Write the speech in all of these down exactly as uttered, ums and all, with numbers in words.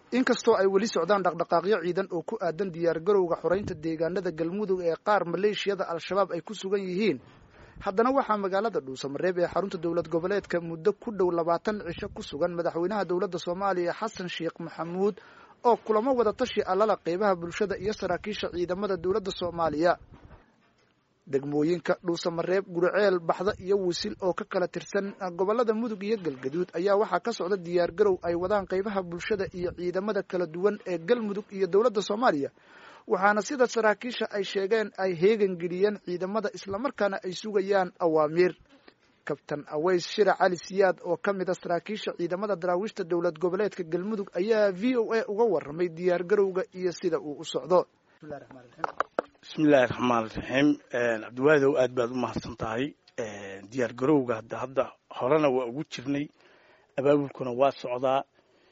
inkastoo ay weli socdaan dhaqdhaqaaqyo ciidan oo ku aadan diyaar garowga xoreynta deegaanada galmudug ee qaar maleeshiyada al-shabaab ay ku sugan yihiin haddana waxaa magaalada dhuusamareeb ee xarunta dowlad goboleedka muddo ku dhow labaatan cisho ku sugan madaxweynaha dowladda soomaaliya xasan sheekh maxamuud oo kulamo wada tashi alala qeybaha bulshada iyo saraakiisha ciidamada dowladda soomaaliya degmooyinka dhuusamareeb guriceel baxda iyo wisil oo ka kala tirsan gobolada mudug iyo galgaduud ayaa waxaa ka socda diyaar garow ay wadaan qeybaha bulshada iyo ciidamada kala duwan ee galmudug iyo dowladda soomaaliya waxaana sida saraakiisha ay sheegeen ay heegan geliyeen ciidamada islamarkaana ay sugayaan awaamiir kabtan aways shira cali siyaad oo ka mid a saraakiisha ciidamada daraawiishta dowlad goboleedka galmudug ayaa v o a uga warramay diyaar garowga iyo sida uu u socdo. bismillahi raxmaan raxiim cabdiwaadow aad baad u mahadsan tahay diyaar garowga hadda hadda horena waa ugu jirnay abaabulkuna waa socdaa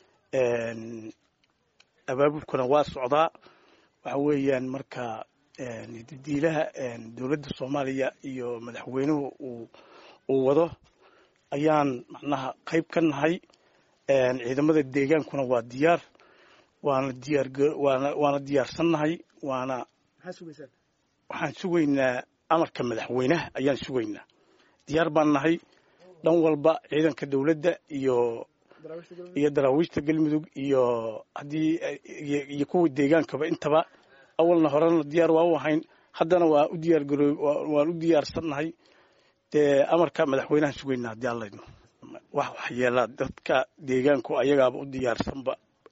abaabulkuna waa socdaa waxa weeyaan marka diilaha dowladda soomaaliya iyo madaxweynuhu uu uu wado ayaan macnaha qayb ka nahay ciidamada deegaankuna waa diyaar waana diyaar waana waana diyaarsannahay waana waxaan sugaynaa amarka madaxweynaha ayaan sugaynaa diyaar baan nahay dhan walba ciidanka dowladda iyo iyo daraawiishta galmudug iyo haddii iyo kuwa deegaankaba intaba awalna horena diyaar waa u ahayn haddana waa u diyaar garooy waan u diyaarsannahay dee amarka madaxweynaha sugaynaa haddii alla idmo wax waxyeelaa dadka deegaanku ayagaaba u diyaarsanba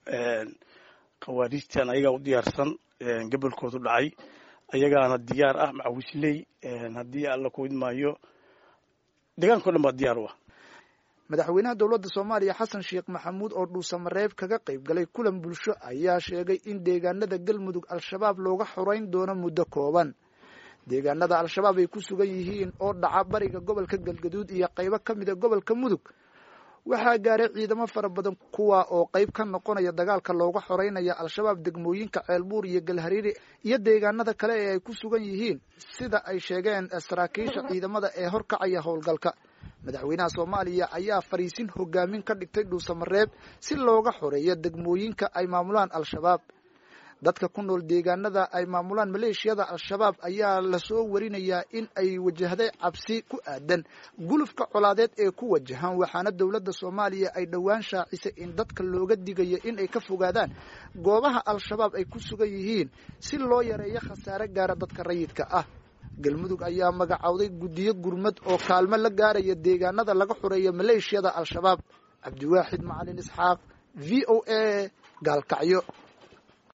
qawaariistan ayagaa u diyaarsan gobolkoodu dhacay ayagaana diyaar ah macawisley haddii alla ku idmaayo deegaankao dhan baa diyaar u ah madaxweynaha dowladda soomaaliya xasan sheekh maxamuud oo dhuusamareeb kaga qayb galay kulan bulsho ayaa sheegay in deegaanada galmudug al-shabaab looga xoreyn doono muddo kooban deegaanada al-shabaab ay ku sugan yihiin oo dhaca bariga gobolka galgaduud iyo qaybo ka mid a gobolka mudug waxaa gaaray ciidamo fara badan kuwa oo qayb ka noqonaya dagaalka looga xoreynaya al-shabaab degmooyinka ceelbuur iyo galhariiri iyo deegaanada kale ee ay ku sugan yihiin sida ay sheegeen saraakiisha ciidamada ee horkacaya howlgalka madaxweynaha soomaaliya ayaa fariisin hogaamin ka dhigtay dhuusamareeb si looga xoreeyo degmooyinka ay maamulaan al-shabaab dadka ku nool deegaanada ay maamulaan maleeshiyada al-shabaab ayaa lasoo warinayaa in ay wajahday cabsi ku aadan gulufka colaadeed ee ku wajahan waxaana dowladda soomaaliya ay dhowaan shaacisay in dadka looga digayo in ay ka fogaadaan goobaha al-shabaab ay ku sugan yihiin si loo yareeyo khasaare gaara dadka rayidka ah galmudug ayaa magacowday guddiyo gurmad oo kaalmo la gaaraya deegaanada laga xoreeyo maleeshiyada al-shabaab cabdiwaaxid macalin isxaaq v o a gaalkacyo.